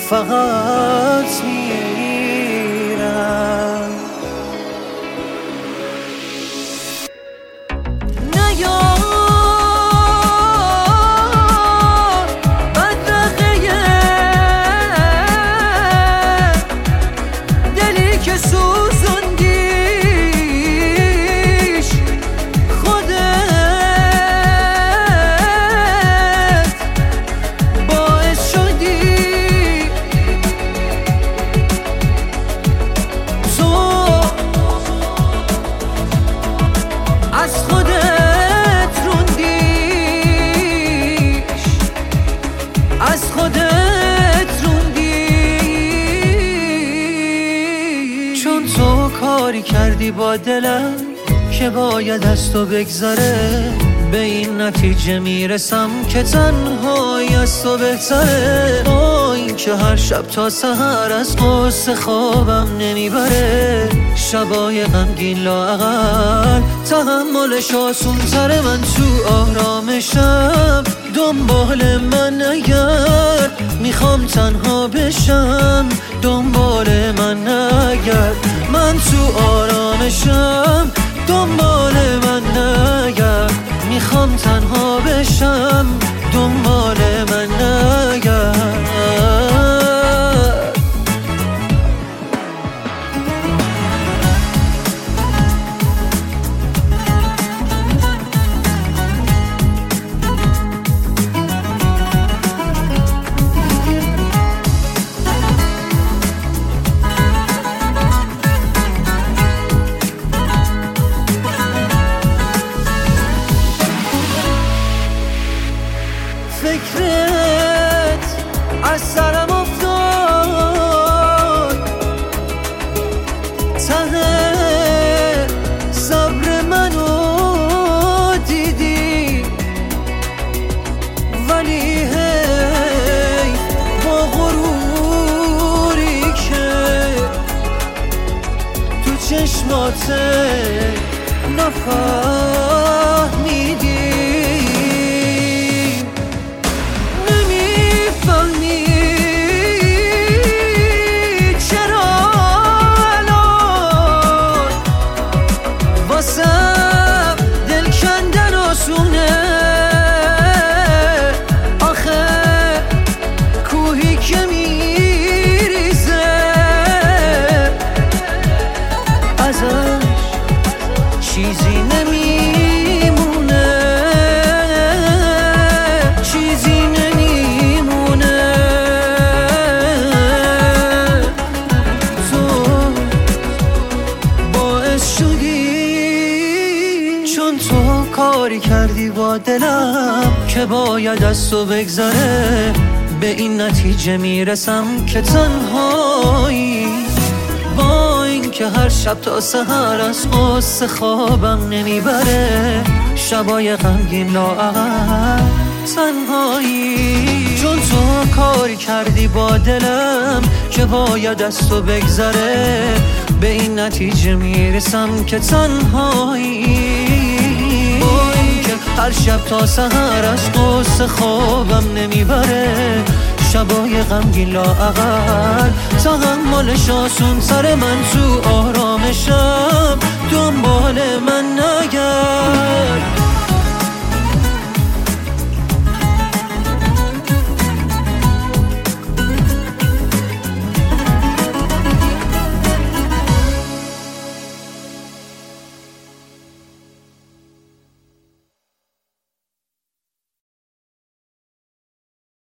فقط میرم. کاری کردی با دلم که باید از تو بگذره، به این نتیجه میرسم که تنهایی از تو بهتره. با این که هر شب تا سحر از قصه خوابم نمیبره، شبای غمگین لااقل تحملش آسون تره. من تو آرامشم دنبال من اگر میخوام تنها بشم، دنبال من اگر من تو آرامشم دنبال من اگر میخوام تنها بشم، دنبال من اگر فکرت از سرم افتاد، ته صبر منو دیدی، ولی هی با غروری که تو چشمات نفهمیدی. دل کندن آسونه، آخه کوهی که میریزه ازش چیزی نمیمونه، چیزی نمیمونه. تو باعث شدی چون تو کاری کردی با دلم که باید از تو بگذره، به این نتیجه میرسم که تنهایی. با این که هر شب تا سحر از قصه خوابم نمیبره، شبای غمگین لااقل تنهایی. چون تو کاری کردی با دلم که باید از تو بگذره، به این نتیجه میرسم که تنهایی. هر شب تا سحر از قصه خوابم نمیبره، شبای غمگین لااقل تحملش آسون سر من تو آرامشم